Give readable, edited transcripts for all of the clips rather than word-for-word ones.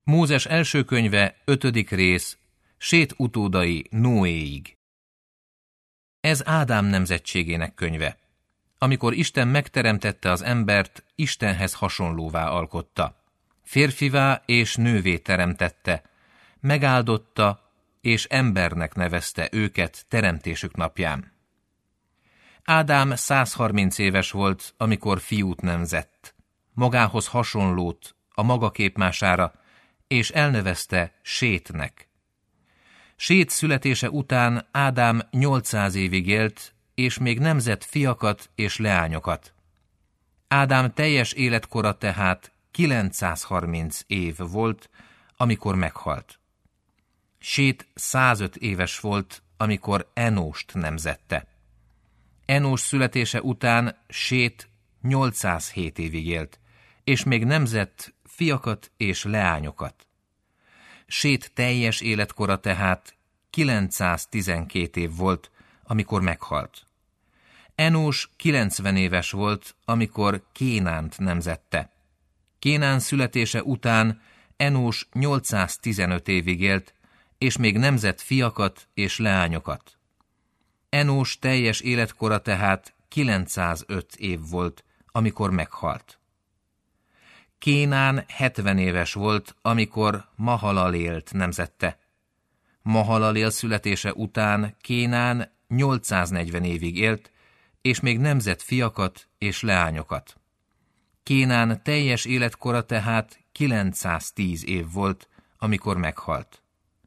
Mózes első könyve, 5. rész, Sét utódai Noéig. Ez Ádám nemzetségének könyve. Amikor Isten megteremtette az embert, Istenhez hasonlóvá alkotta. Férfivá és nővé teremtette, megáldotta és embernek nevezte őket teremtésük napján. Ádám 130 éves volt, amikor fiút nemzett, magához hasonlót, a maga képmására, és elnevezte Sétnek. Sét születése után Ádám 800 évig élt, és még nemzett fiakat és leányokat. Ádám teljes életkora tehát 930 év volt, amikor meghalt. Sét 105 éves volt, amikor Enóst nemzette. Enós születése után Sét 807 évig élt, és még nemzett fiakat és leányokat. Sét teljes életkora tehát 912 év volt, amikor meghalt. Enós 90 éves volt, amikor Kénánt nemzette. Kénán születése után Enós 815 évig élt, és még nemzett fiakat és leányokat. Enós teljes életkora tehát 905 év volt, amikor meghalt. Kénán 70 éves volt, amikor Mahalalélt nemzette. Mahalalél születése után Kénán 840 évig élt, és még nemzett fiakat és leányokat. Kénán teljes életkora tehát 910 év volt, amikor meghalt.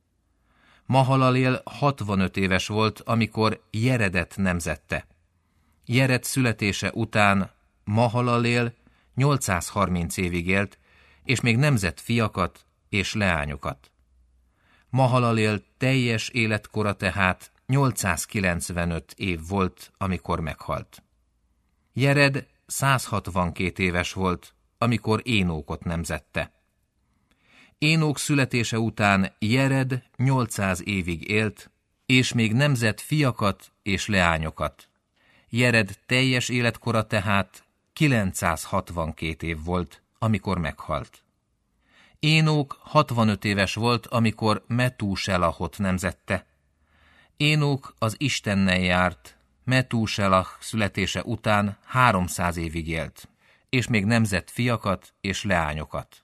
Mahalalél 65 éves volt, amikor Jeredet nemzette. Jered születése után Mahalalél 830 évig élt, és még nemzett fiakat és leányokat. Mahalalél teljes életkora tehát 895 év volt, amikor meghalt. Jered 162 éves volt, amikor Énókot nemzette. Énók születése után Jered 800 évig élt, és még nemzett fiakat és leányokat. Jered teljes életkora tehát 962 év volt, amikor meghalt. Énók 65 éves volt, amikor Metúselahot nemzette. Énók az Istennel járt, Metúselah születése után 300 évig élt, és még nemzett fiakat és leányokat.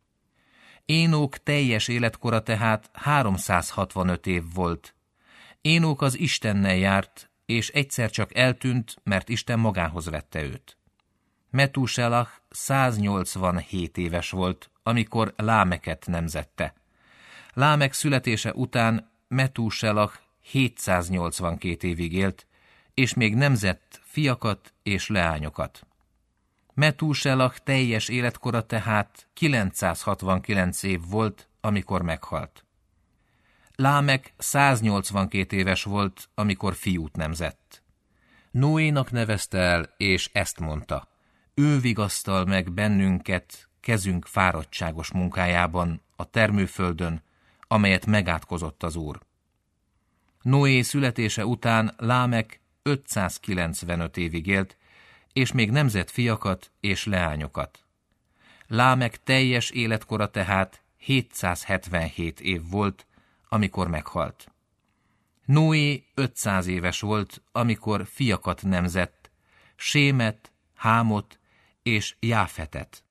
Énók teljes életkora tehát 365 év volt. Énók az Istennel járt, és egyszer csak eltűnt, mert Isten magához vette őt. Metúselah 187 éves volt, amikor Lámeket nemzette. Lámek születése után Metúselah 782 évig élt, és még nemzett fiakat és leányokat. Metúselah teljes életkora tehát 969 év volt, amikor meghalt. Lámek 182 éves volt, amikor fiút nemzett. Noénak nevezte el, és ezt mondta: ő vigasztal meg bennünket kezünk fáradtságos munkájában, a termőföldön, amelyet megátkozott az Úr. Noé születése után Lámek 595 évig élt, és még nemzett fiakat és leányokat. Lámek teljes életkora tehát 777 év volt, amikor meghalt. Noé 500 éves volt, amikor fiakat nemzett, Sémet, Hámot és Jáfetet.